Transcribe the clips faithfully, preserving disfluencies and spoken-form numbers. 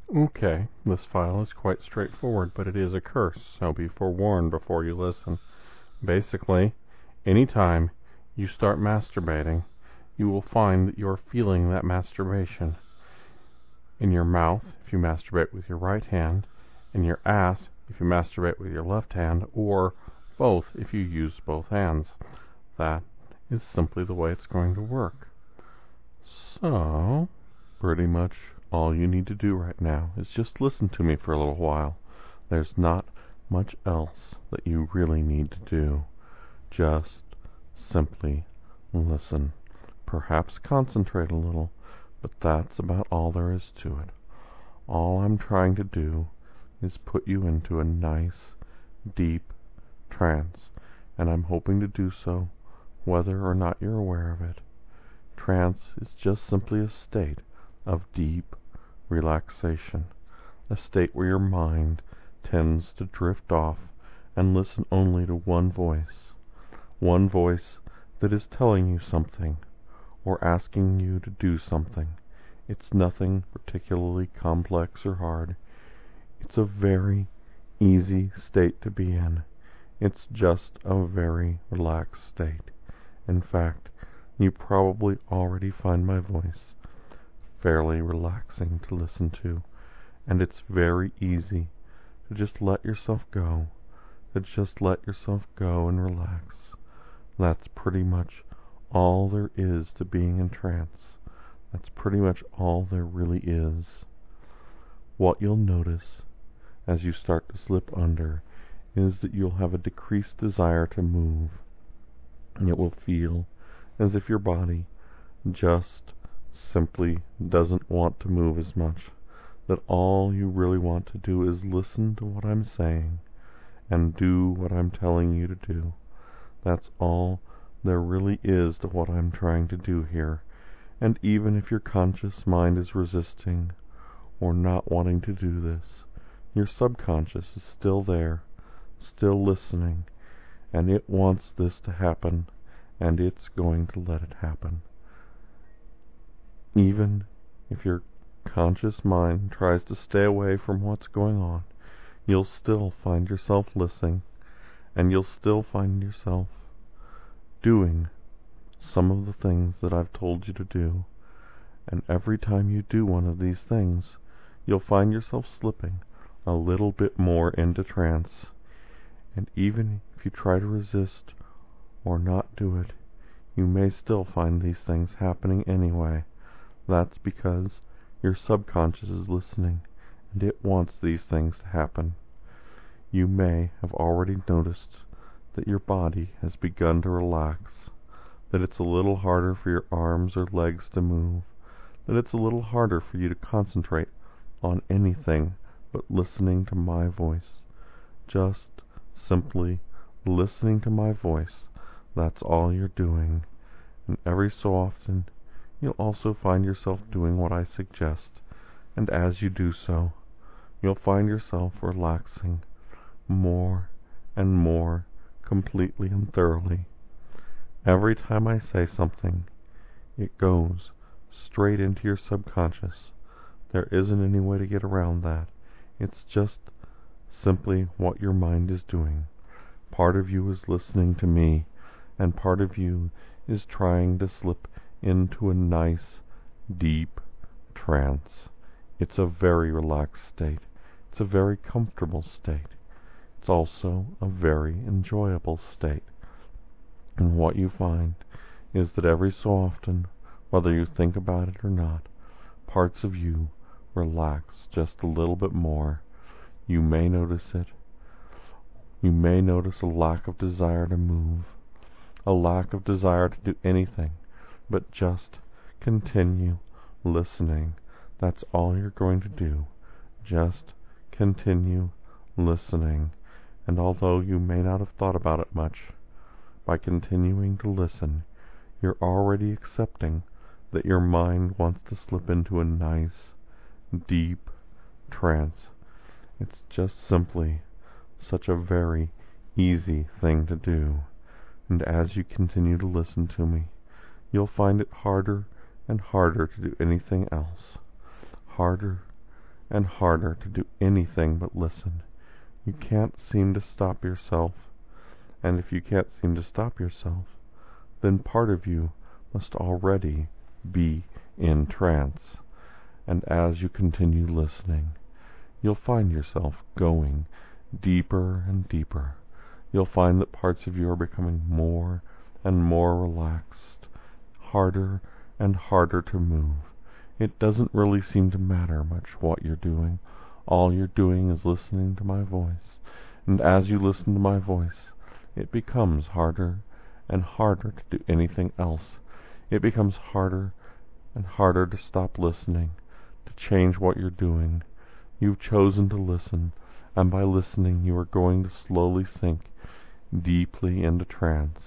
Okay, this file is quite straightforward, but it is a curse, so be forewarned before you listen. Basically, anytime you start masturbating, you will find that you're feeling that masturbation in your mouth if you masturbate with your right hand, in your ass if you masturbate with your left hand, or both if you use both hands. That is simply the way it's going to work. So, pretty much all you need to do right now is just listen to me for a little while. There's not much else that you really need to do. Just simply listen. Perhaps concentrate a little, but that's about all there is to it. All I'm trying to do is put you into a nice, deep trance, and I'm hoping to do so whether or not you're aware of it. Trance is just simply a state of deep relaxation, a state where your mind tends to drift off and listen only to one voice, one voice that is telling you something or asking you to do something. It's nothing particularly complex or hard. It's a very easy state to be in. It's just a very relaxed state. In fact, you probably already find my voice fairly relaxing to listen to, and it's very easy to just let yourself go, to just let yourself go and relax. That's pretty much all there is to being in trance. That's pretty much all there really is. What you'll notice as you start to slip under is that you'll have a decreased desire to move. It will feel as if your body just simply doesn't want to move as much, that all you really want to do is listen to what I'm saying and do what I'm telling you to do. That's all there really is to what I'm trying to do here. And even if your conscious mind is resisting or not wanting to do this, your subconscious is still there, still listening, and it wants this to happen, and it's going to let it happen. Even if your conscious mind tries to stay away from what's going on, you'll still find yourself listening, and you'll still find yourself doing some of the things that I've told you to do. And every time you do one of these things, you'll find yourself slipping a little bit more into trance. And even if you try to resist or not do it, you may still find these things happening anyway. That's because your subconscious is listening, and it wants these things to happen. You may have already noticed that your body has begun to relax, that it's a little harder for your arms or legs to move, that it's a little harder for you to concentrate on anything but listening to my voice. Just simply listening to my voice. That's all you're doing. And every so often, you'll also find yourself doing what I suggest. And as you do so, you'll find yourself relaxing more and more completely and thoroughly. Every time I say something, it goes straight into your subconscious. There isn't any way to get around that. It's just simply what your mind is doing. Part of you is listening to me, and part of you is trying to slip into a nice, deep trance. It's a very relaxed state. It's a very comfortable state. It's also a very enjoyable state. And what you find is that every so often, whether you think about it or not, parts of you relax just a little bit more. You may notice it. You may notice a lack of desire to move, a lack of desire to do anything but just continue listening. That's all you're going to do. Just continue listening. And although you may not have thought about it much, by continuing to listen, you're already accepting that your mind wants to slip into a nice, deep trance. It's just simply such a very easy thing to do. And as you continue to listen to me, you'll find it harder and harder to do anything else. Harder and harder to do anything but listen. You can't seem to stop yourself, and if you can't seem to stop yourself, then part of you must already be in trance. And as you continue listening, you'll find yourself going deeper and deeper. You'll find that parts of you are becoming more and more relaxed, harder and harder to move. It doesn't really seem to matter much what you're doing. All you're doing is listening to my voice. And as you listen to my voice, it becomes harder and harder to do anything else. It becomes harder and harder to stop listening, to change what you're doing. You've chosen to listen, and by listening you are going to slowly sink deeply into trance.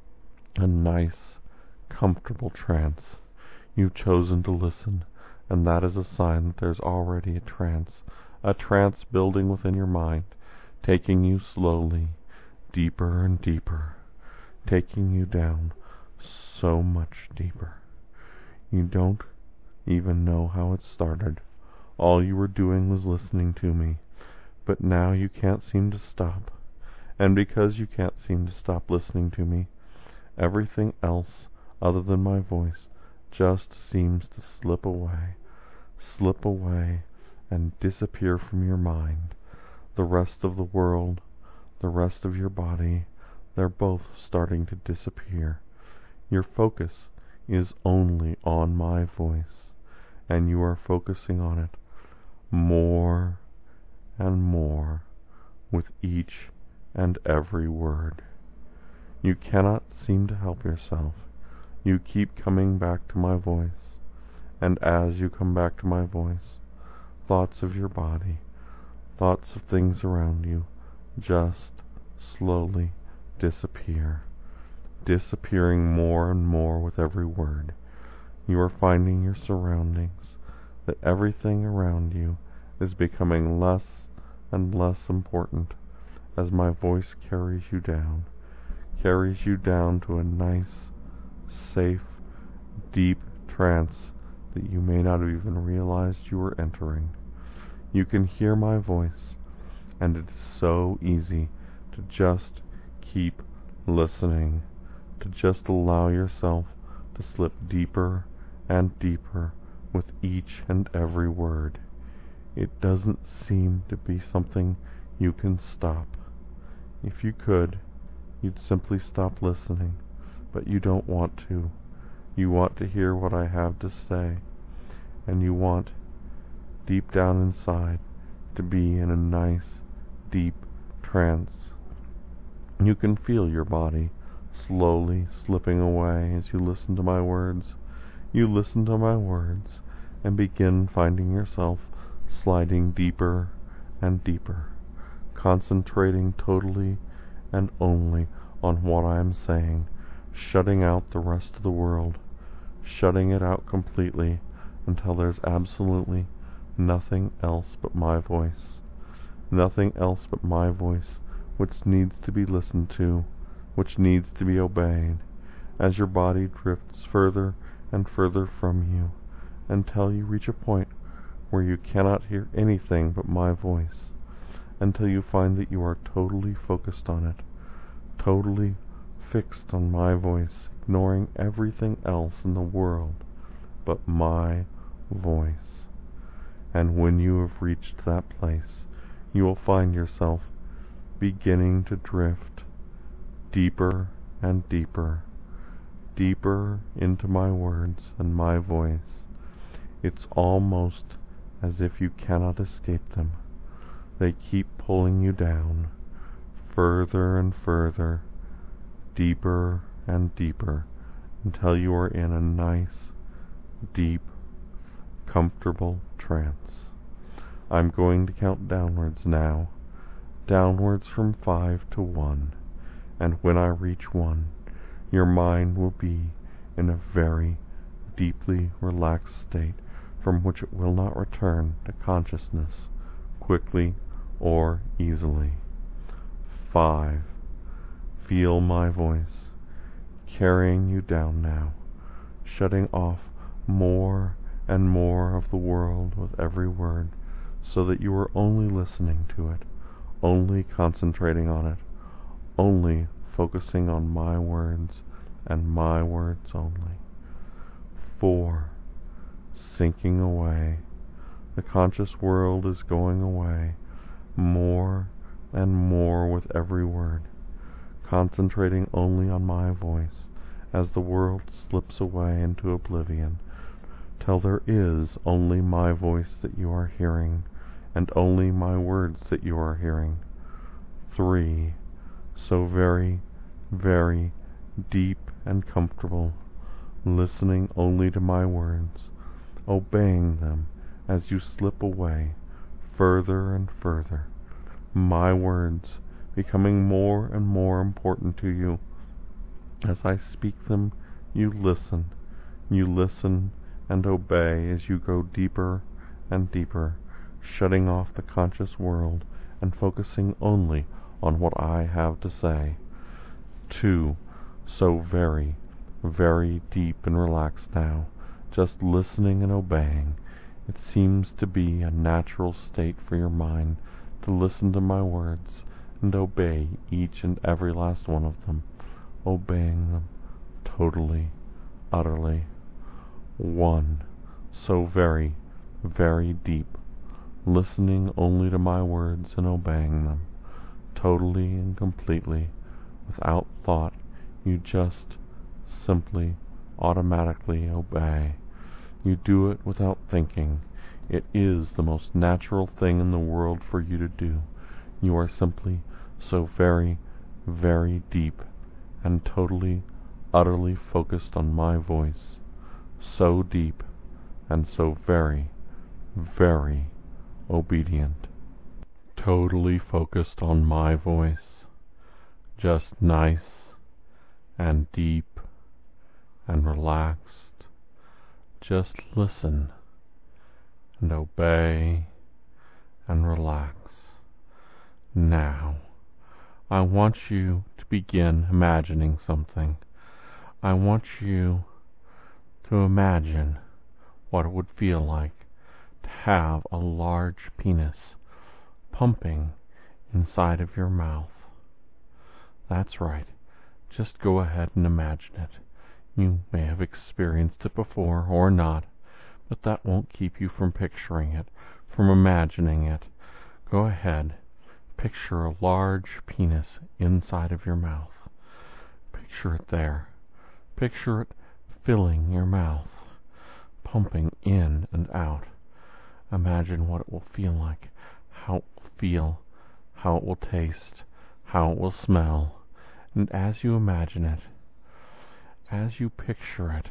A nice, comfortable trance. You've chosen to listen, and that is a sign that there's already a trance, a trance building within your mind, taking you slowly, deeper and deeper, taking you down so much deeper. You don't even know how it started. All you were doing was listening to me, but now you can't seem to stop. And because you can't seem to stop listening to me, everything else other than my voice just seems to slip away, slip away and disappear from your mind. The rest of the world, the rest of your body, they're both starting to disappear. Your focus is only on my voice, and you are focusing on it more and more with each and every word. You cannot seem to help yourself. You keep coming back to my voice, and as you come back to my voice, thoughts of your body, thoughts of things around you, just slowly disappear, disappearing more and more with every word. You are finding your surroundings, that everything around you is becoming less and less important as my voice carries you down, carries you down to a nice, safe, deep trance that you may not have even realized you were entering. You can hear my voice, and it is so easy to just keep listening, to just allow yourself to slip deeper and deeper with each and every word. It doesn't seem to be something you can stop. If you could, you'd simply stop listening, but you don't want to. You want to hear what I have to say, and you want, deep down inside, to be in a nice, deep trance. You can feel your body slowly slipping away as you listen to my words. You listen to my words and begin finding yourself sliding deeper and deeper, concentrating totally and only on what I am saying, shutting out the rest of the world, shutting it out completely until there's absolutely nothing else but my voice, nothing else but my voice which needs to be listened to, which needs to be obeyed, as your body drifts further and further from you, until you reach a point where you cannot hear anything but my voice, until you find that you are totally focused on it, totally fixed on my voice, ignoring everything else in the world but my voice. And when you have reached that place, you will find yourself beginning to drift deeper and deeper, deeper into my words and my voice. It's almost as if you cannot escape them. They keep pulling you down, further and further, deeper and deeper, until you are in a nice, deep, comfortable trance. I'm going to count downwards now, downwards from five to one, and when I reach one, your mind will be in a very deeply relaxed state from which it will not return to consciousness quickly or easily. Five. Feel my voice carrying you down now, shutting off more and more of the world with every word, so that you are only listening to it, only concentrating on it, only focusing on my words and my words only. Four. Sinking away. The conscious world is going away more and more with every word, concentrating only on my voice as the world slips away into oblivion, till there is only my voice that you are hearing, and only my words that you are hearing. Three. So very, very deep and comfortable, listening only to my words, obeying them as you slip away further and further, my words becoming more and more important to you. As I speak them, you listen, you listen and obey as you go deeper and deeper, shutting off the conscious world and focusing only on what I have to say. Two. So very, very deep and relaxed now, just listening and obeying. It seems to be a natural state for your mind to listen to my words and obey each and every last one of them, obeying them totally, utterly. One. So very, very deep, listening only to my words and obeying them, totally and completely, without thought. You just simply, automatically obey. You do it without thinking. It is the most natural thing in the world for you to do. You are simply so very, very deep and totally, utterly focused on my voice. So deep and so very, very obedient. Totally focused on my voice. Just nice and deep and relaxed. Just listen and obey and relax. Now, I want you to begin imagining something. I want you to imagine what it would feel like to have a large penis pumping inside of your mouth. That's right. Just go ahead and imagine it. You may have experienced it before or not, but that won't keep you from picturing it, from imagining it. Go ahead. Picture a large penis inside of your mouth. Picture it there. Picture it filling your mouth, pumping in and out. Imagine what it will feel like, how it will feel, how it will taste, how it will smell. And as you imagine it, as you picture it,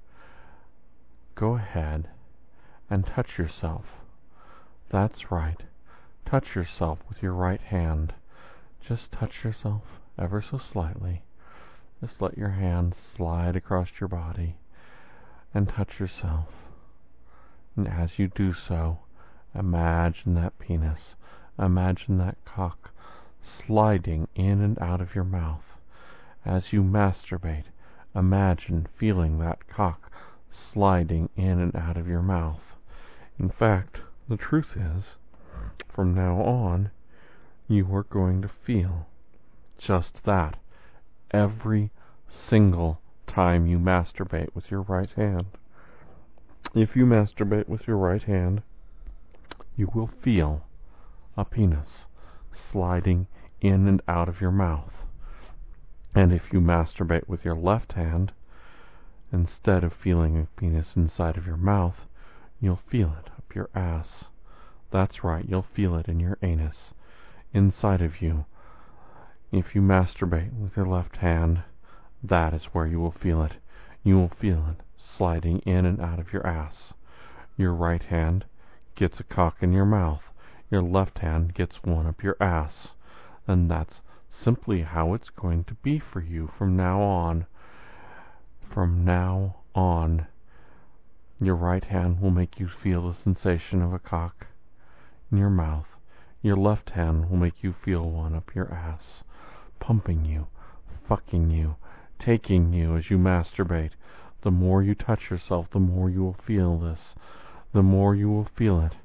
go ahead and touch yourself. That's right. Touch yourself with your right hand. Just touch yourself ever so slightly. Just let your hand slide across your body and touch yourself. And as you do so, imagine that penis, imagine that cock sliding in and out of your mouth. As you masturbate, imagine feeling that cock sliding in and out of your mouth. In fact, the truth is, from now on, you are going to feel just that every single time you masturbate with your right hand. If you masturbate with your right hand, you will feel a penis sliding in and out of your mouth. And if you masturbate with your left hand, instead of feeling a penis inside of your mouth, you'll feel it up your ass. That's right, you'll feel it in your anus, inside of you. If you masturbate with your left hand, that is where you will feel it. You will feel it sliding in and out of your ass. Your right hand gets a cock in your mouth. Your left hand gets one up your ass. And that's simply how it's going to be for you from now on. From now on, your right hand will make you feel the sensation of a cock in your mouth. Your left hand will make you feel one up your ass, pumping you, fucking you, taking you as you masturbate. The more you touch yourself, the more you will feel this. The more you will feel it.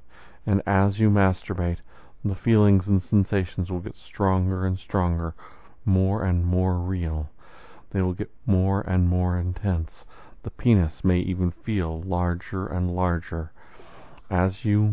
And as you masturbate, the feelings and sensations will get stronger and stronger, more and more real. They will get more and more intense. The penis may even feel larger and larger. As you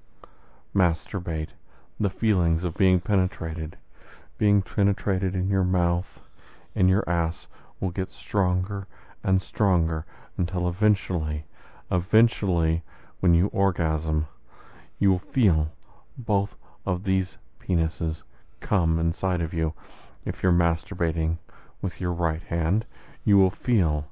masturbate, the feelings of being penetrated, being penetrated in your mouth, in your ass, will get stronger and stronger until eventually, eventually, when you orgasm, you will feel both of these penises come inside of you. If you're masturbating with your right hand, you will feel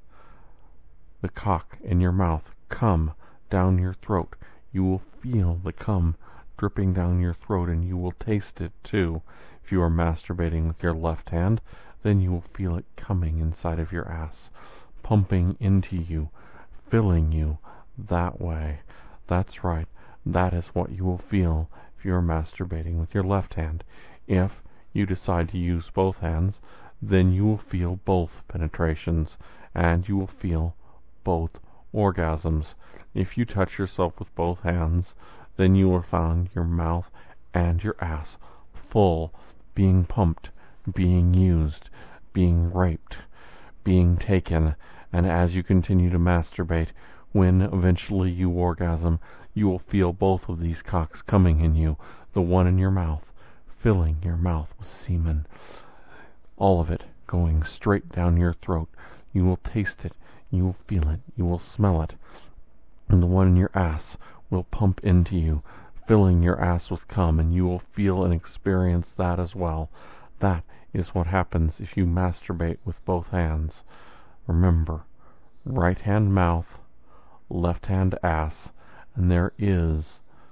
the cock in your mouth come down your throat. You will feel the cum dripping down your throat, and you will taste it too. If you are masturbating with your left hand, then you will feel it coming inside of your ass, pumping into you, filling you that way. That's right. That is what you will feel if you are masturbating with your left hand. If you decide to use both hands, then you will feel both penetrations, and you will feel both orgasms. If you touch yourself with both hands, then you will find your mouth and your ass full, being pumped, being used, being raped, being taken. And as you continue to masturbate, when eventually you orgasm, you will feel both of these cocks coming in you, the one in your mouth, filling your mouth with semen, all of it going straight down your throat. You will taste it, you will feel it, you will smell it, and the one in your ass will pump into you, filling your ass with cum, and you will feel and experience that as well. That is what happens if you masturbate with both hands. Remember, right hand mouth, left hand ass, and there is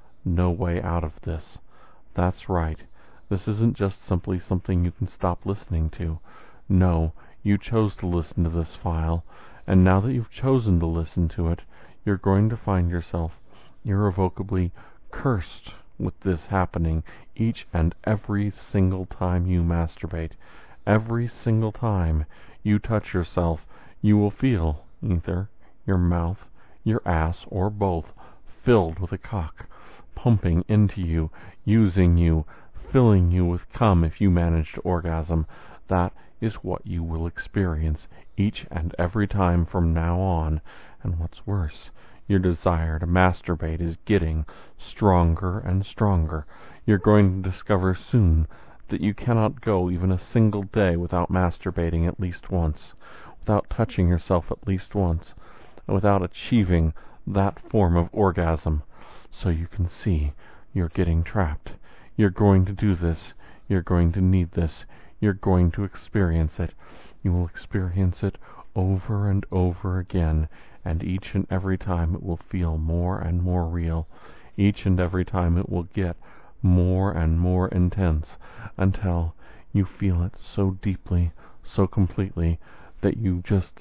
no way out of this. That's right. This isn't just simply something you can stop listening to. No, you chose to listen to this file, and now that you've chosen to listen to it, you're going to find yourself irrevocably cursed with this happening each and every single time you masturbate. Every single time you touch yourself, you will feel either your mouth, your ass, or both filled with a cock, pumping into you, using you, filling you with cum if you manage to orgasm. That is what you will experience each and every time from now on. And what's worse, your desire to masturbate is getting stronger and stronger. You're going to discover soon that you cannot go even a single day without masturbating at least once, without touching yourself at least once, and without achieving that form of orgasm. So you can see you're getting trapped. You're going to do this. You're going to need this. You're going to experience it. You will experience it over and over again, and each and every time it will feel more and more real. Each and every time it will get more and more intense, until you feel it so deeply, so completely, that you just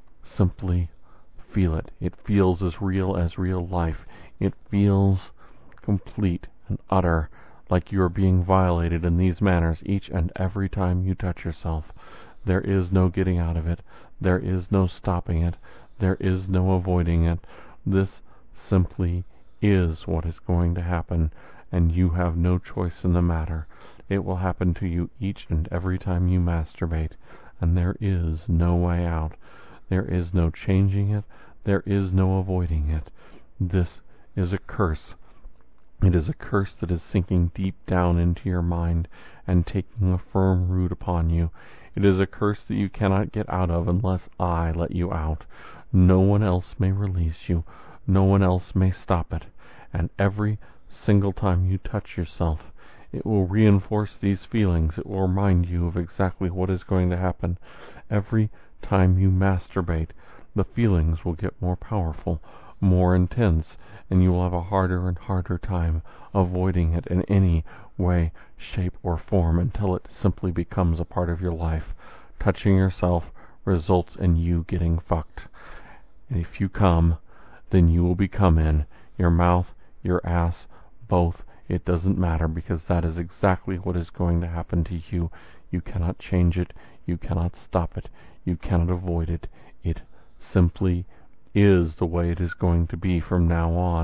simply feel it. It feels as real as real life. It feels complete and utter, like you are being violated in these manners each and every time you touch yourself. There is no getting out of it. There is no stopping it. There is no avoiding it. This simply is what is going to happen, and you have no choice in the matter. It will happen to you each and every time you masturbate, and there is no way out. There is no changing it. There is no avoiding it. This is a curse. It is a curse that is sinking deep down into your mind and taking a firm root upon you. It is a curse that you cannot get out of unless I let you out. No one else may release you. No one else may stop it. And every single time you touch yourself, it will reinforce these feelings. It will remind you of exactly what is going to happen. Every time you masturbate, the feelings will get more powerful, more intense, and you will have a harder and harder time avoiding it in any way, shape, or form until it simply becomes a part of your life. Touching yourself results in you getting fucked. And if you come, then you will be come in. Your mouth, your ass, both. It doesn't matter, because that is exactly what is going to happen to you. You cannot change it. You cannot stop it. You cannot avoid it. It simply is the way it is going to be from now on,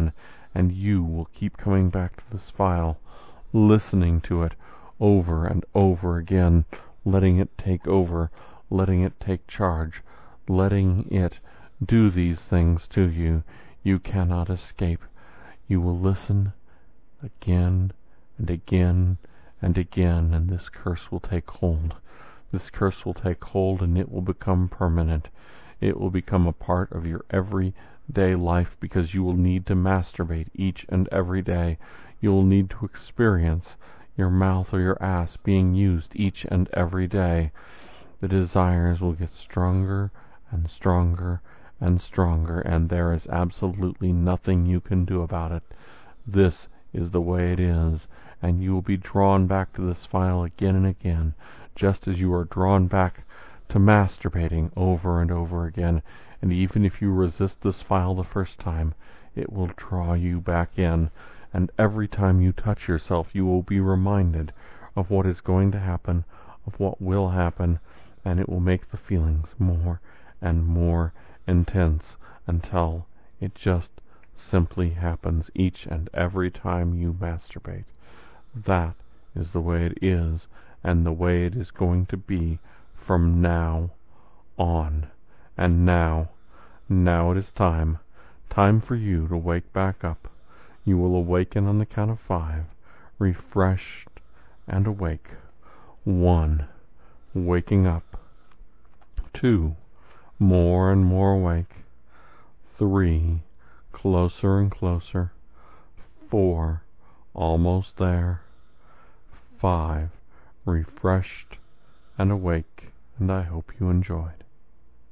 and you will keep coming back to this file, listening to it over and over again, letting it take over, letting it take charge, letting it do these things to you. You cannot escape. You will listen again and again and again, and this curse will take hold. This curse will take hold, and it will become permanent. It will become a part of your everyday life, because you will need to masturbate each and every day. You will need to experience your mouth or your ass being used each and every day. The desires will get stronger and stronger and stronger, and there is absolutely nothing you can do about it. This is the way it is, and you will be drawn back to this file again and again, just as you are drawn back to masturbating over and over again. And even if you resist this file the first time, it will draw you back in, and every time you touch yourself, you will be reminded of what is going to happen, of what will happen, and it will make the feelings more and more intense until it just simply happens each and every time you masturbate. That is the way it is, and the way it is going to be from now on. And now, now it is time, time for you to wake back up. You will awaken on the count of five, refreshed and awake. One, waking up. Two, more and more awake. Three, closer and closer. Four, almost there. Five, refreshed and awake, and I hope you enjoyed.